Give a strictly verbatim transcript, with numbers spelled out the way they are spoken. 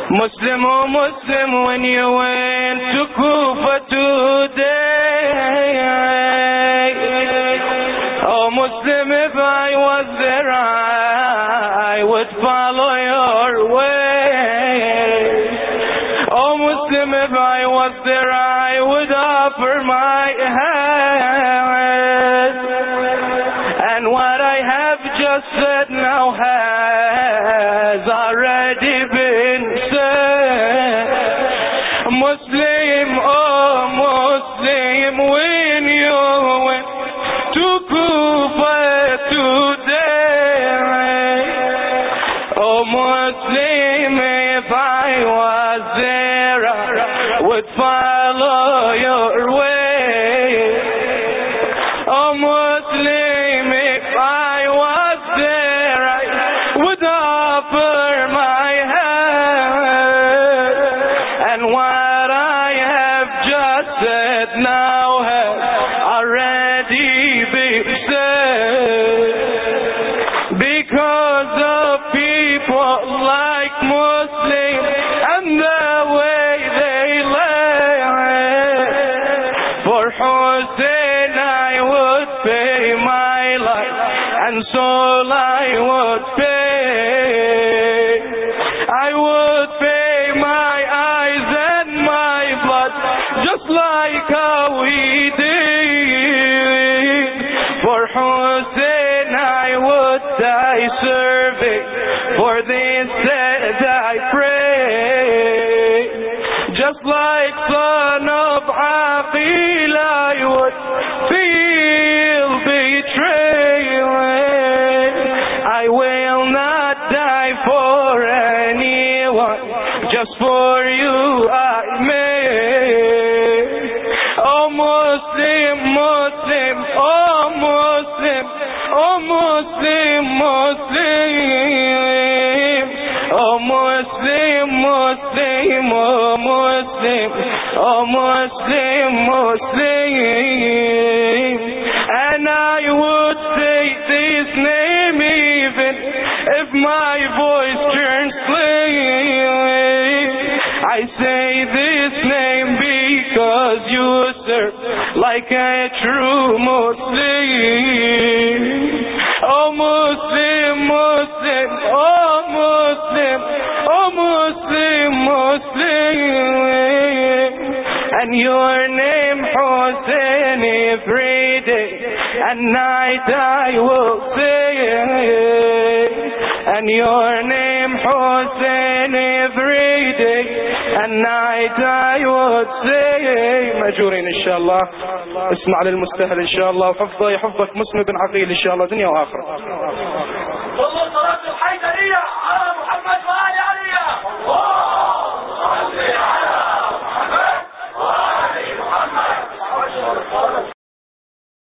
Muslim, oh Muslim, when you went to Kufa today, oh Muslim, if I was there I would follow your way. Oh Muslim, if I was there I would offer my hand, and what I have just said now has already been Muslim, oh Muslim, when you went to Kufa today, oh Muslim, if I was there I would follow your way. Oh Muslim, if I was there I would offer my hand, and what I have just said now has already been said, because of people like Muslims and the way they live. For Hussein I would pay my life and soul I would pay. I would pay my eyes and my blood just like how we did. For Hussein I would die serving, for this death I pray. Just like son of Aqil I would feel betrayed. I will not die for anyone, just for you I may. Oh Muslim, Muslim, oh Muslim, oh Muslim, Muslim, oh Muslim, Muslim, oh Muslim, oh Muslim, Muslim. And I would say this name even if my voice turns slave. I say this name because you serve like a true Muslim. Oh Muslim, Muslim, oh Muslim, oh Muslim, Muslim. And your name Hussein every day and night I will say, and your name Hussein every day and night I would say. مأجورين إن شاء الله. اسمع للمستهل إن شاء الله، وحفظه يحفظك مسلم بن عقيل إن شاء الله دنيا وآخرة.